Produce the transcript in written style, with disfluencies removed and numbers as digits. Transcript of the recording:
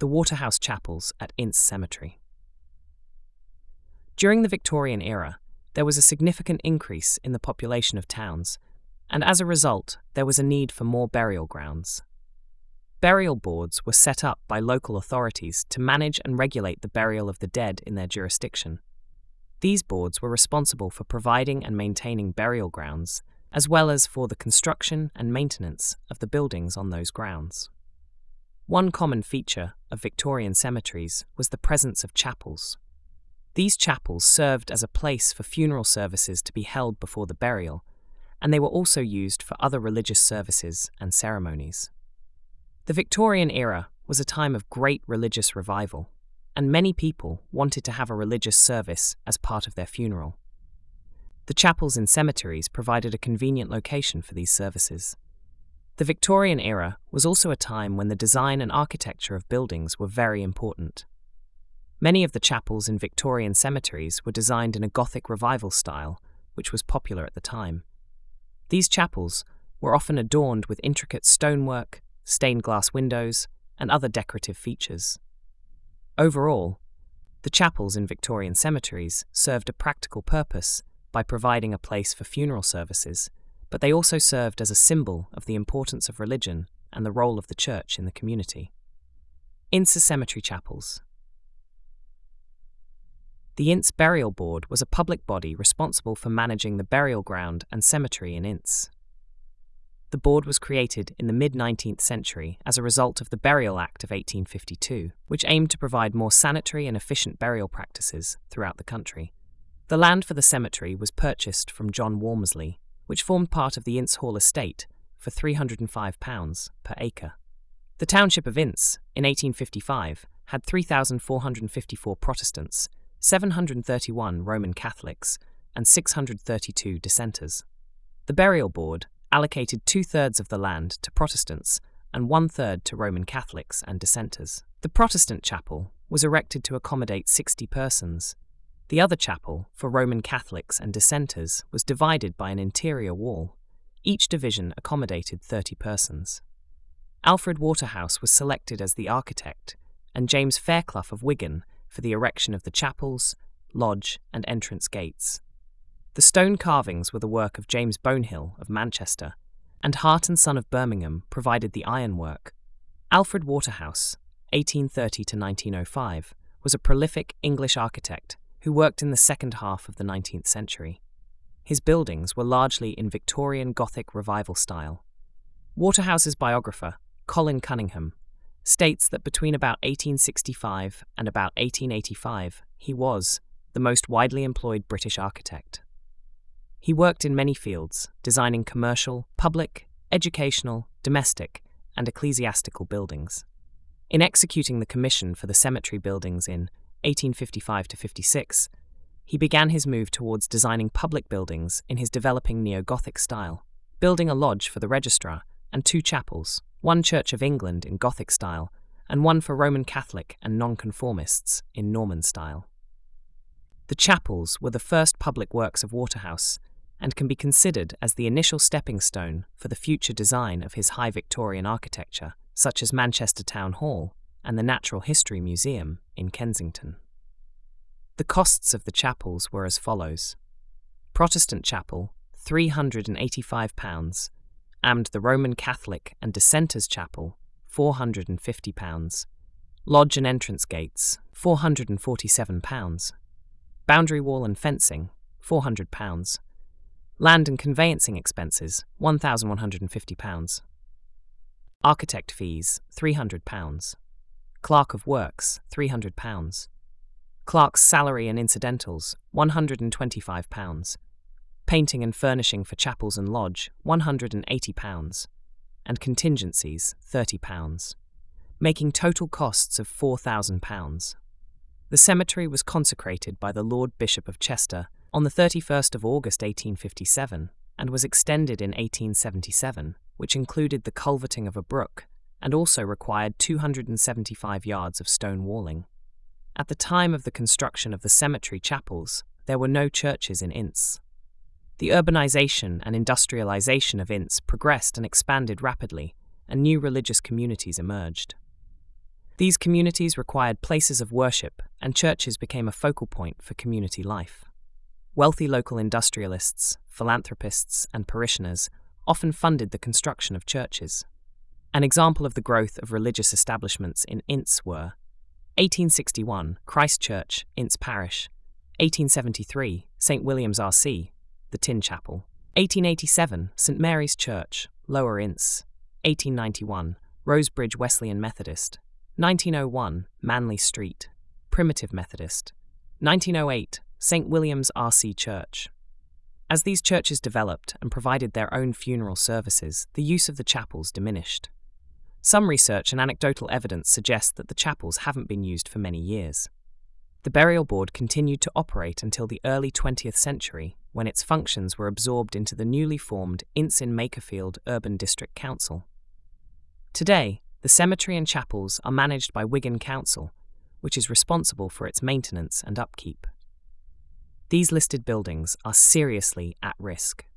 the Waterhouse Chapels at Ince Cemetery. During the Victorian era, there was a significant increase in the population of towns, and as a result, there was a need for more burial grounds. Burial boards were set up by local authorities to manage and regulate the burial of the dead in their jurisdiction. These boards were responsible for providing and maintaining burial grounds, as well as for the construction and maintenance of the buildings on those grounds. One common feature of Victorian cemeteries was the presence of chapels. These chapels served as a place for funeral services to be held before the burial, and they were also used for other religious services and ceremonies. The Victorian era was a time of great religious revival, and many people wanted to have a religious service as part of their funeral. The chapels in cemeteries provided a convenient location for these services. The Victorian era was also a time when the design and architecture of buildings were very important. Many of the chapels in Victorian cemeteries were designed in a Gothic revival style, which was popular at the time. These chapels were often adorned with intricate stonework, stained glass windows, and other decorative features. Overall, the chapels in Victorian cemeteries served a practical purpose by providing a place for funeral services, but they also served as a symbol of the importance of religion and the role of the church in the community. Ince Cemetery Chapels. The Ince Burial Board was a public body responsible for managing the burial ground and cemetery in Ince. The board was created in the mid-19th century as a result of the Burial Act of 1852, which aimed to provide more sanitary and efficient burial practices throughout the country. The land for the cemetery was purchased from John Walmsley, which formed part of the Ince Hall estate, for £305 per acre. The township of Ince, in 1855, had 3,454 Protestants, 731 Roman Catholics, and 632 dissenters. The burial board allocated 2/3 of the land to Protestants and 1/3 to Roman Catholics and dissenters. The Protestant chapel was erected to accommodate 60 persons. The other chapel, for Roman Catholics and dissenters, was divided by an interior wall. Each division accommodated 30 persons. Alfred Waterhouse was selected as the architect, and James Fairclough of Wigan for the erection of the chapels, lodge, and entrance gates. The stone carvings were the work of James Bonehill of Manchester, and Hart and Son of Birmingham provided the ironwork. Alfred Waterhouse, 1830 to 1905, was a prolific English architect who worked in the second half of the 19th century. His buildings were largely in Victorian Gothic revival style. Waterhouse's biographer, Colin Cunningham, states that between about 1865 and about 1885, he was the most widely employed British architect. He worked in many fields, designing commercial, public, educational, domestic, and ecclesiastical buildings. In executing the commission for the cemetery buildings in 1855 to 56, he began his move towards designing public buildings in his developing neo-Gothic style, building a lodge for the registrar and 2 chapels, one Church of England in Gothic style, and one for Roman Catholic and nonconformists in Norman style. The chapels were the first public works of Waterhouse and can be considered as the initial stepping stone for the future design of his high Victorian architecture, such as Manchester Town Hall and the Natural History Museum in Kensington. The costs of the chapels were as follows: Protestant chapel, £385, and the Roman Catholic and Dissenters Chapel, £450, lodge and entrance gates, £447, boundary wall and fencing, £400, land and conveyancing expenses, £1,150, architect fees, £300, clerk of works, £300, clerk's salary and incidentals, £125, painting and furnishing for chapels and lodge, £180, and contingencies, £30, making total costs of £4,000. The cemetery was consecrated by the Lord Bishop of Chester on the 31st of August 1857 and was extended in 1877, which included the culverting of a brook and also required 275 yards of stone walling. At the time of the construction of the cemetery chapels, there were no churches in Ince. The urbanization and industrialization of Ince progressed and expanded rapidly, and new religious communities emerged. These communities required places of worship, and churches became a focal point for community life. Wealthy local industrialists, philanthropists, and parishioners often funded the construction of churches. An example of the growth of religious establishments in Ince were 1861, Christ Church, Ince Parish; 1873, St. William's R.C., the Tin Chapel; 1887, St. Mary's Church, Lower Ince; 1891, Rosebridge Wesleyan Methodist; 1901, Manley Street, Primitive Methodist; 1908, St. William's R.C. Church. As these churches developed and provided their own funeral services, the use of the chapels diminished. Some research and anecdotal evidence suggest that the chapels haven't been used for many years. The burial board continued to operate until the early 20th century, when its functions were absorbed into the newly formed Ince in Makerfield Urban District Council. Today, the cemetery and chapels are managed by Wigan Council, which is responsible for its maintenance and upkeep. These listed buildings are seriously at risk.